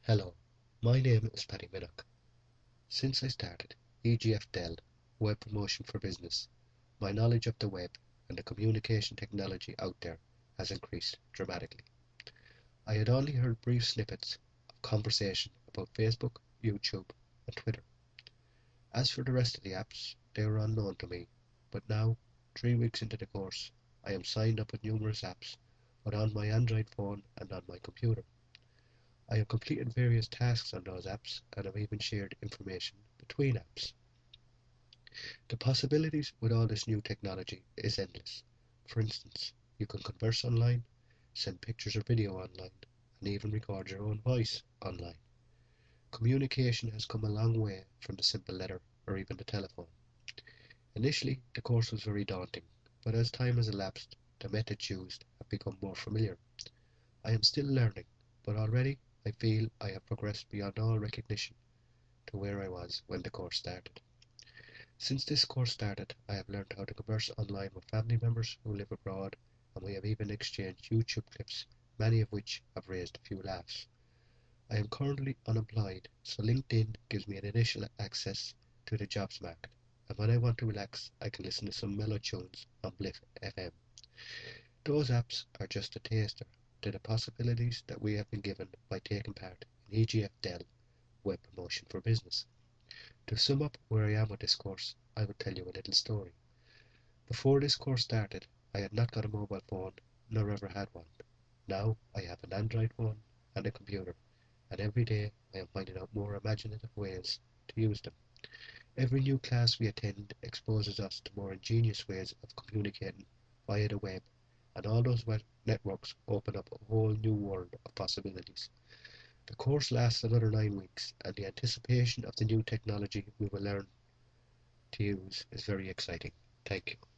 Hello, my name is Paddy Minnock. Since I started EGF Dell Web Promotion for Business, my knowledge of the web and the communication technology out there has increased dramatically. I had only heard brief snippets of conversation about Facebook, YouTube, and Twitter. As for the rest of the apps, they were unknown to me, but now, 3 weeks into the course, I am signed up with numerous apps, both on my Android phone and on my computer. I have completed various tasks on those apps and have even shared information between apps. The possibilities with all this new technology is endless. For instance, you can converse online, send pictures or video online, and even record your own voice online. Communication has come a long way from the simple letter or even the telephone. Initially, the course was very daunting, but as time has elapsed, the methods used have become more familiar. I am still learning, but already I feel I have progressed beyond all recognition to where I was when the course started. Since this course started, I have learned how to converse online with family members who live abroad, and we have even exchanged YouTube clips, many of which have raised a few laughs. I am currently unemployed, so LinkedIn gives me an initial access to the jobs market, and when I want to relax, I can listen to some mellow tunes on Bliff FM. Those apps are just a taster to the possibilities that we have been given by taking part in EGF Dell Web Promotion for Business. To sum up where I am with this course, I will tell you a little story. Before this course started, I had not got a mobile phone, nor ever had one. Now I have an Android phone and a computer, and every day I am finding out more imaginative ways to use them. Every new class we attend exposes us to more ingenious ways of communicating via the web, and all those web networks open up a whole new world of possibilities. The course lasts another 9 weeks, and the anticipation of the new technology we will learn to use is very exciting. Thank you.